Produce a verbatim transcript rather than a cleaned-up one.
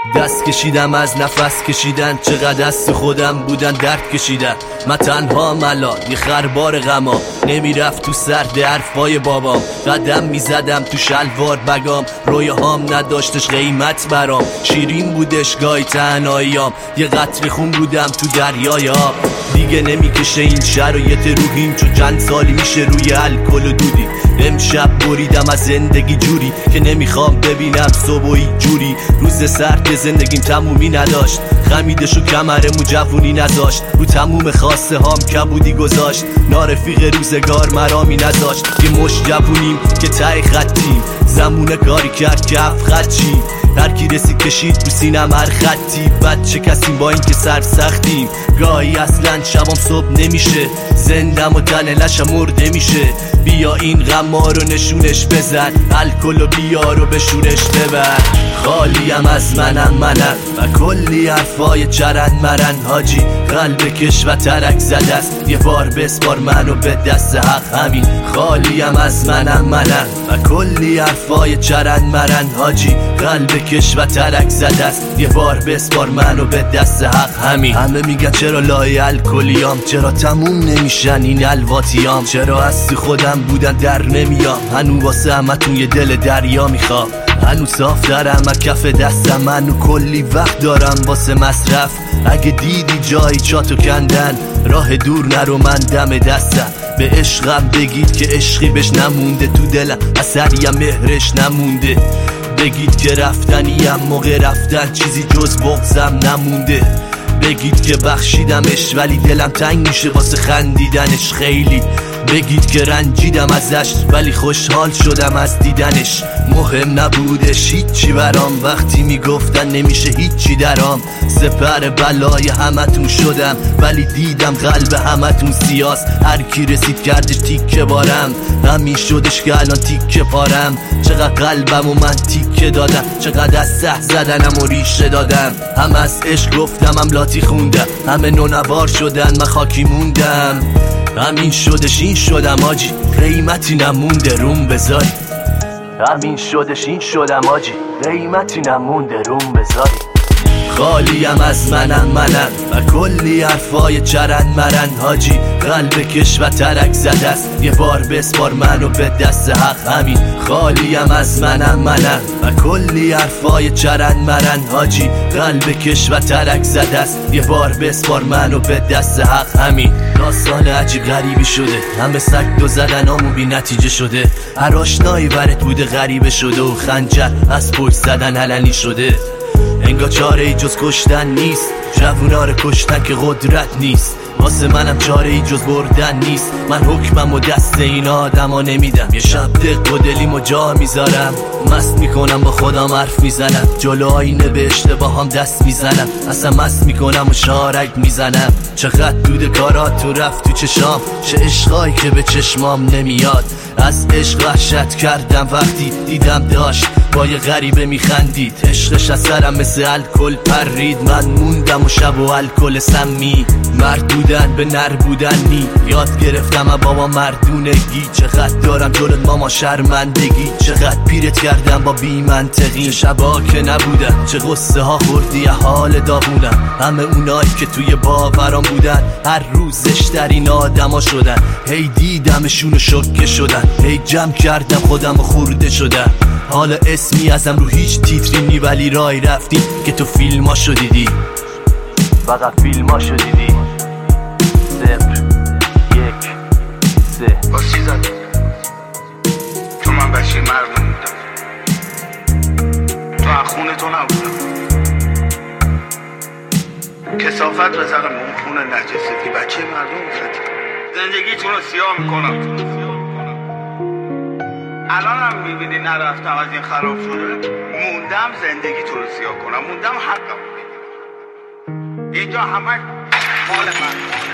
دست کشیدم از نفس کشیدن، چقدر دست خودم بودن درد کشیدن. من تنها ملال یه خربار غما، نمیرفت تو سرد حرفای بابام. قدم میزدم تو شلوار بگام، رویاهام نداشتش قیمت برام. شیرین بودش گای تنهاییام، یه قطره خون بودم تو دریای آب. دیگه نمیکشه این شرایط روحیم، چون چند سالی میشه روی الکل و دودی. امشب بریدم از زندگی جوری که نمیخوام ببینم صبحی جوری. روز سرد زندگیم تمومی نداشت، خمیدش و کمرمو جوونی نذاشت. رو تموم خواسته هام کبودی گذاشت، نارفیق روزگار مرامی نذاشت. یه مش جوونیم که ته خطیم، زمونه کاری کرد که هفت خط چیم. هر کی رسید کشید رو سینم هر خطی. بچه کسیم با این که سر سختیم، گاهی اصلا شبام صبح نمیشه. زندم و تن لشم مرده میشه. بیا این غما رو نشونش بزن، الکل و بیا رو به شورش ببر. خالیم از منم منم و کلی حرفای چرند مرن. حاجی قلب کش و ترک زده است، یه بار بسپار منو به دست حق. همین خالیم از منم منم و کلی حرفای چرند مرن. حاجی قلب کش و ترک زده است، یه بار بسپار منو به دست حق. همین همه میگن چرا لای الکلیام، چرا تموم نمیشن این الواتیام، چرا از تو خودم بودن در نمیام. هنو واسه همتون یه دل دریا میخوام، هنو صاف دارم از کف دستم. منو کلی وقت دارم واسه مصرف. اگه دیدی جایی چاتو کندن، راه دور نرو من دم دستم. به عشقم بگید که عشقی بهش نمونده، تو دلم اثری مهرش نمونده. بگید که رفتنیم موقع رفتن، چیزی جز بغضم نمونده. بگید که بخشیدمش ولی دلم تنگ میشه واسه خندیدنش خیلی. بگید که رنجیدم ازش ولی خوشحال شدم از دیدنش. مهم نبودش هیچی برام، وقتی میگفتن نمیشه هیچی درام. سپر بلای همتون شدم ولی دیدم قلب همتون سیاست. هر کی رسید کردش تیکه بارم، همین شدش که الان تیکه پارم. چقدر قلبم و من تیکه دادم، چقدر از سه زدنم و ریشه دادم. هم از عشق گفتم هم لاتی خوندم، همه نونوار شدن من خاکی موندم. همین شدش این شدم آجی، قیمتی نمونده روم بذاری. همین شدش این شدم آجی، قیمتی نمونده روم بذاری. خالیم از منم منم و کلی حرفای چرند مرن. حاجی قلب کش و ترک زده است، یه بار بسپار منو به دست حق. همین خالیم از منم منم و کلی حرفای چرند مرن. حاجی قلب کش و ترک زده است، یه بار بسپار منو به دست حق. همین داستان عجیب غریبی شده، همه سگ دو زدن آمو بی نتیجه شده. هر آشنایی برت بوده غریبه شده و خنجر از پشت زدن علنی شده. انگار چاره ای جز کشتن نیست، جوونا رو کشتن که قدرت نیست. واسه منم چاره ای جز بردن نیست، من حکمم و دست این آدم ها نمیدم. یه شب دق و دلیم و جا میذارم، مست میکنم با خودم حرف میزنم. جلو آینه به اشتباهام دست میزنم، اصلا مست میکنم و شارک میزنم. چقدر دود کارات تو رفت تو چشام، چه عشقایی که به چشمام نمیاد. از عشق وحشت کردم وقتی دیدم داشت با یه غریبه میخندید. عشقش از سرم مثل الکل پرید، من موندم و شب و الکل سمی. مرد بودن به نر بودن نی، یاد گرفتم از بابا مردونگی. چقدر دارم جلوت ماما شرمندگی، چقدر پیرت کردم با بی منطقی. چه شبا که نبودن، چه غصه ها خوردی حال داغونم. همه اونایی که توی باورام بودن، هر روزش در این آدم ها شدن. هی دیدمشون و شکه شدن، هی جمع کردم خودم و خورده شدم. حالا اسمی ازم رو هیچ تیتری نی، ولی رای رفتیم که تو فیلم ها شدیدی. فقط فیلم ها شدیدی. صفر یک سه باز چی زد؟ چون من بچه مردم بودم، تو از خونه تو نبودم. کثافت بزنم اون خونه نجستی، بچه مردم بودم. زندگیتون رو سیاه میکنم. الان هم میبینی نرفتم از این خراب شده، موندم زندگیتون رو سیاه کنم. موندم حقم، اینجا همه مال من.